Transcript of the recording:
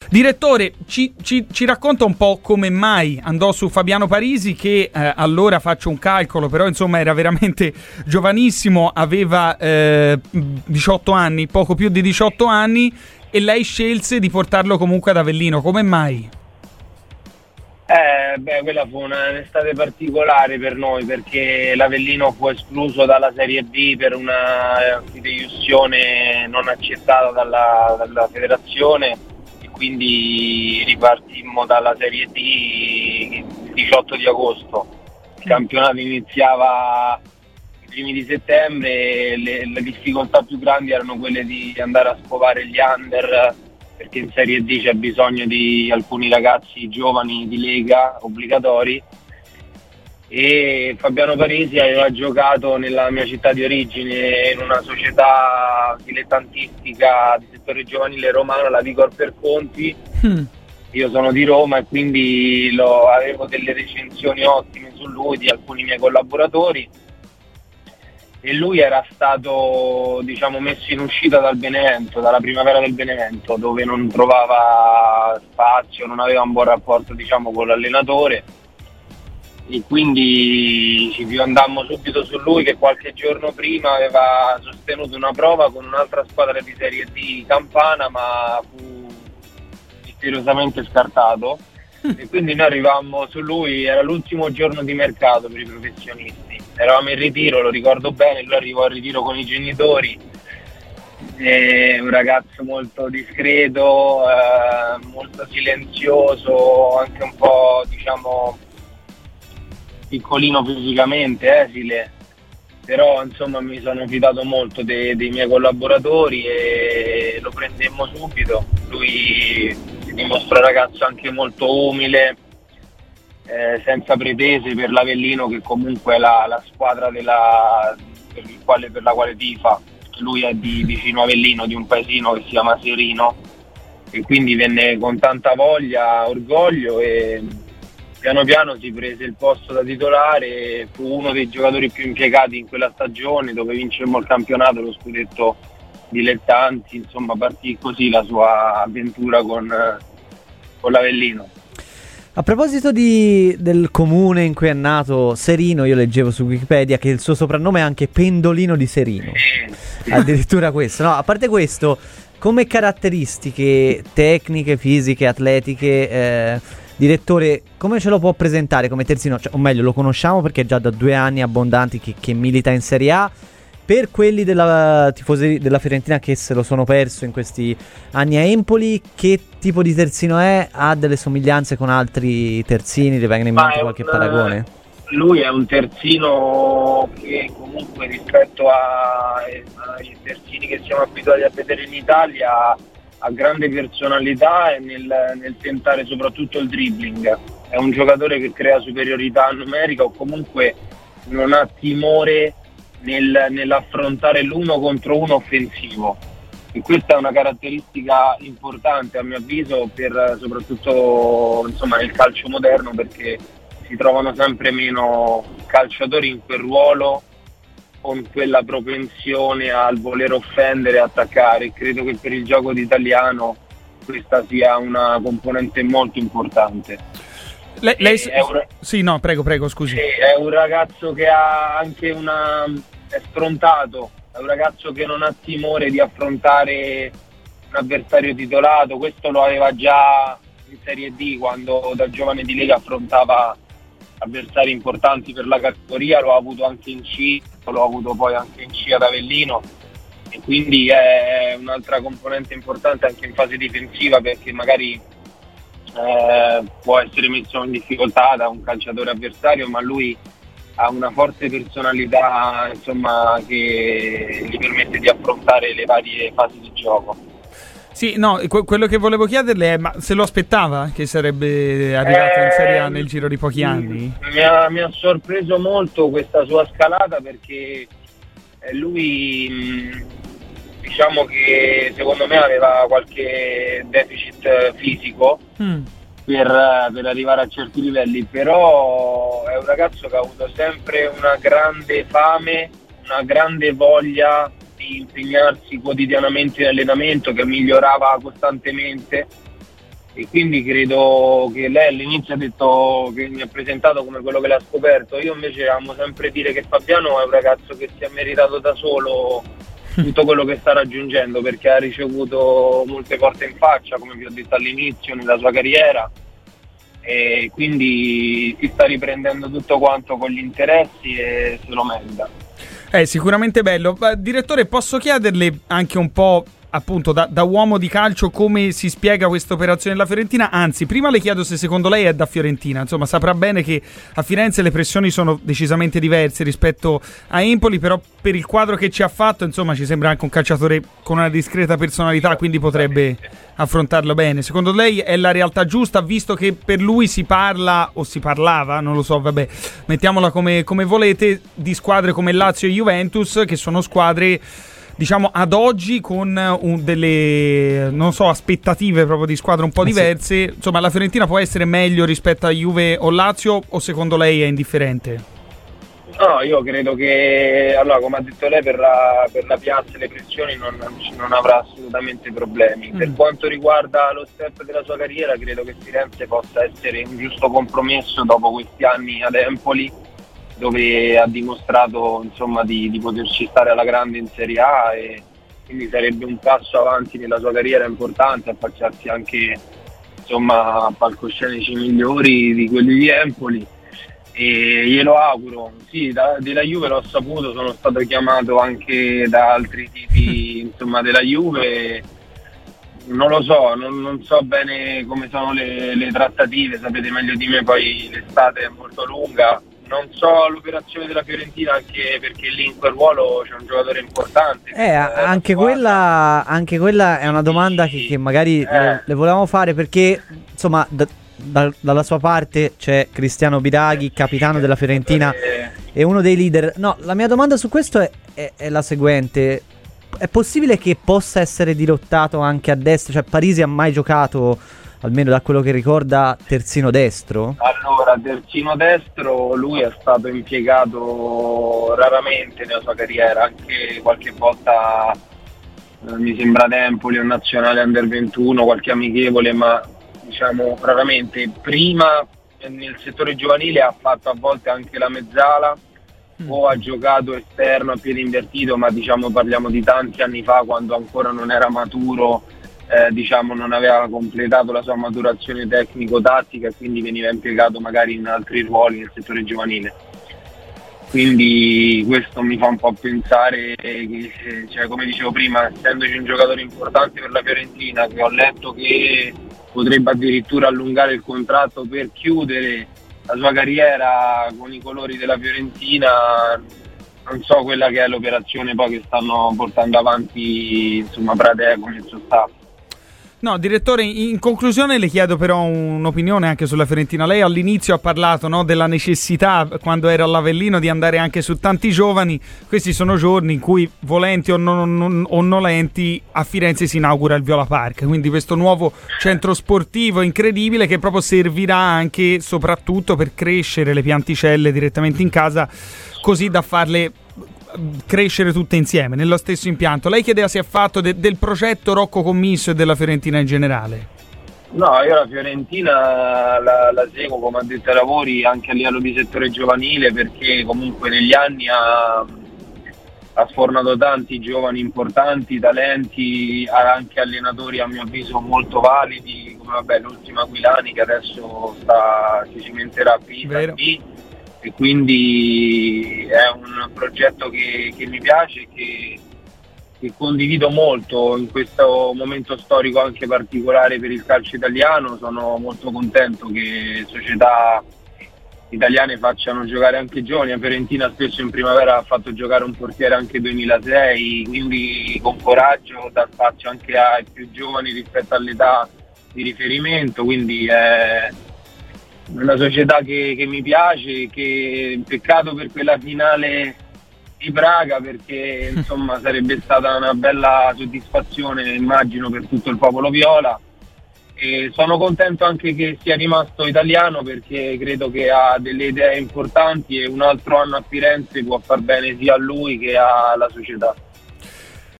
Direttore, ci racconta un po' come mai andò su Fabiano Parisi, che allora, faccio un calcolo, però insomma era veramente giovanissimo, aveva 18 anni, poco più di 18 anni, e lei scelse di portarlo comunque ad Avellino. Come mai? Quella fu un'estate particolare per noi, perché l'Avellino fu escluso dalla Serie B per una fideiussione non accettata dalla federazione, e quindi ripartimmo dalla Serie D il 18 di agosto. Il campionato iniziava i primi di settembre, le difficoltà più grandi erano quelle di andare a scovare gli under, perché in Serie D c'è bisogno di alcuni ragazzi giovani di Lega obbligatori, e Fabiano Parisi aveva giocato nella mia città di origine in una società dilettantistica di settore giovanile romano, la Vigor Perconti. Io sono di Roma e quindi avevo delle recensioni ottime su lui di alcuni miei collaboratori, e lui era stato, diciamo, messo in uscita dal Benevento, dalla primavera del Benevento, dove non trovava spazio, non aveva un buon rapporto, diciamo, con l'allenatore, e quindi ci andammo subito su lui, che qualche giorno prima aveva sostenuto una prova con un'altra squadra di Serie D campana, ma fu misteriosamente scartato. E quindi noi arrivammo su lui, era l'ultimo giorno di mercato per i professionisti, eravamo in ritiro, lo ricordo bene, lui arrivò al ritiro con i genitori, un ragazzo molto discreto, molto silenzioso, anche un po', diciamo, piccolino fisicamente, esile, però insomma mi sono fidato molto dei miei collaboratori e lo prendemmo subito. Lui si dimostrò un ragazzo anche molto umile, senza pretese per l'Avellino, che comunque è la squadra per la quale tifa. Lui è di vicino Avellino, di un paesino che si chiama Serino, e quindi venne con tanta voglia, orgoglio, e piano piano si prese il posto da titolare. Fu uno dei giocatori più impiegati in quella stagione, dove vincemmo il campionato, lo scudetto dilettanti. Insomma, partì così la sua avventura con l'Avellino. A proposito del comune in cui è nato, Serino, io leggevo su Wikipedia che il suo soprannome è anche Pendolino di Serino. Addirittura questo. No, a parte questo, come caratteristiche tecniche, fisiche, atletiche, direttore, come ce lo può presentare come terzino? Cioè, o meglio, lo conosciamo perché è già da 2 anni abbondanti che milita in Serie A. Per quelli della tifoseria della Fiorentina che se lo sono perso in questi anni a Empoli, che tipo di terzino è? Ha delle somiglianze con altri terzini? Ti vengono in mente qualche paragone? Lui è un terzino che comunque, rispetto ai terzini che siamo abituati a vedere in Italia, ha grande personalità e nel tentare soprattutto il dribbling. È un giocatore che crea superiorità numerica, o comunque non ha timore nell'affrontare l'uno contro uno offensivo, e questa è una caratteristica importante a mio avviso per soprattutto, insomma, nel calcio moderno, perché si trovano sempre meno calciatori in quel ruolo con quella propensione al voler offendere e attaccare. Credo che per il gioco d'italiano questa sia una componente molto importante. Sì, no, prego, scusi. È un ragazzo che ha anche è sfrontato, è un ragazzo che non ha timore di affrontare un avversario titolato. Questo lo aveva già in Serie D, quando da giovane di Lega affrontava avversari importanti per la categoria. Lo ha avuto anche in C, lo ha avuto poi anche in C ad Avellino, e quindi è un'altra componente importante anche in fase difensiva, perché magari può essere messo in difficoltà da un calciatore avversario, ma lui ha una forte personalità, insomma, che gli permette di affrontare le varie fasi di gioco. Sì, no, quello che volevo chiederle è: ma se lo aspettava che sarebbe arrivato in Serie A nel giro di pochi anni? Mi ha sorpreso molto questa sua scalata, perché lui, diciamo che secondo me aveva qualche deficit fisico per arrivare a certi livelli, però è un ragazzo che ha avuto sempre una grande fame, una grande voglia di impegnarsi quotidianamente in allenamento, che migliorava costantemente, e quindi credo che lei all'inizio ha detto che mi ha presentato come quello che l'ha scoperto. Io invece amo sempre dire che Fabiano è un ragazzo che si è meritato da solo tutto quello che sta raggiungendo, perché ha ricevuto molte porte in faccia, come vi ho detto all'inizio, nella sua carriera, e quindi si sta riprendendo tutto quanto con gli interessi e se lo merita. È sicuramente bello. Direttore, posso chiederle anche un po', appunto, da uomo di calcio, come si spiega questa operazione della Fiorentina? Anzi, prima le chiedo se secondo lei è da Fiorentina. Insomma, saprà bene che a Firenze le pressioni sono decisamente diverse rispetto a Empoli, però per il quadro che ci ha fatto, insomma, ci sembra anche un calciatore con una discreta personalità, quindi potrebbe affrontarlo bene. Secondo lei è la realtà giusta, visto che per lui si parla, o si parlava, non lo so, vabbè, mettiamola come volete, di squadre come Lazio e Juventus, che sono squadre, diciamo, ad oggi con delle, non so, aspettative proprio di squadre un po' diverse. Sì. Insomma, la Fiorentina può essere meglio rispetto a Juve o Lazio, o secondo lei è indifferente? No, io credo che, allora, come ha detto lei, per la piazza e le pressioni non avrà assolutamente problemi. Per quanto riguarda lo step della sua carriera, credo che Firenze possa essere un giusto compromesso dopo questi anni ad Empoli, dove ha dimostrato, insomma, di poterci stare alla grande in Serie A, e quindi sarebbe un passo avanti nella sua carriera importante, affacciarsi anche, insomma, a palcoscenici migliori di quelli di Empoli, e glielo auguro. Sì, della Juve l'ho saputo, sono stato chiamato anche da altri tipi insomma della Juve, non lo so, non so bene come sono le trattative, sapete meglio di me, poi l'estate è molto lunga. Non so l'operazione della Fiorentina, anche perché lì in quel ruolo c'è un giocatore importante. Anche quella è una domanda che magari le volevamo fare, perché insomma dalla sua parte c'è Cristiano Biraghi, capitano della Fiorentina e uno dei leader. No, la mia domanda su questo è la seguente: è possibile che possa essere dirottato anche a destra? Cioè, Parisi ha mai giocato, almeno da quello che ricorda, terzino destro? Allora, terzino destro lui è stato impiegato raramente nella sua carriera, anche qualche volta mi sembra ad Empoli o nazionale under 21, qualche amichevole, ma diciamo raramente. Prima nel settore giovanile ha fatto a volte anche la mezzala o ha giocato esterno a piede invertito, ma diciamo parliamo di tanti anni fa, quando ancora non era maturo, diciamo non aveva completato la sua maturazione tecnico-tattica, e quindi veniva impiegato magari in altri ruoli nel settore giovanile. Quindi questo mi fa un po' pensare che, cioè, come dicevo prima, essendoci un giocatore importante per la Fiorentina, che ho letto che potrebbe addirittura allungare il contratto per chiudere la sua carriera con i colori della Fiorentina, non so quella che è l'operazione poi che stanno portando avanti, insomma, Pradè con il suo staff. No, direttore, in conclusione le chiedo però un'opinione anche sulla Fiorentina. Lei all'inizio ha parlato, no, della necessità, quando era all'Avellino, di andare anche su tanti giovani. Questi sono giorni in cui, volenti o nolenti, a Firenze si inaugura il Viola Park, quindi questo nuovo centro sportivo incredibile che proprio servirà anche soprattutto per crescere le pianticelle direttamente in casa, così da farle crescere tutte insieme nello stesso impianto. Lei chiedeva se è fatto del progetto Rocco Commisso e della Fiorentina in generale. No, io la Fiorentina la seguo come addetto ai lavori anche a livello di settore giovanile, perché comunque negli anni ha sfornato tanti giovani importanti, talenti, ha anche allenatori a mio avviso molto validi, come l'ultimo Aquilani, che adesso si cimenterà B, e quindi è un progetto che mi piace, che condivido molto in questo momento storico anche particolare per il calcio italiano. Sono molto contento che società italiane facciano giocare anche giovani. La Fiorentina spesso in primavera ha fatto giocare un portiere anche 2006, quindi con coraggio dà spazio anche ai più giovani rispetto all'età di riferimento, quindi è una società che mi piace, che peccato per quella finale di Praga, perché insomma sarebbe stata una bella soddisfazione, immagino, per tutto il popolo viola, e sono contento anche che sia rimasto italiano, perché credo che ha delle idee importanti e un altro anno a Firenze può far bene sia a lui che alla società.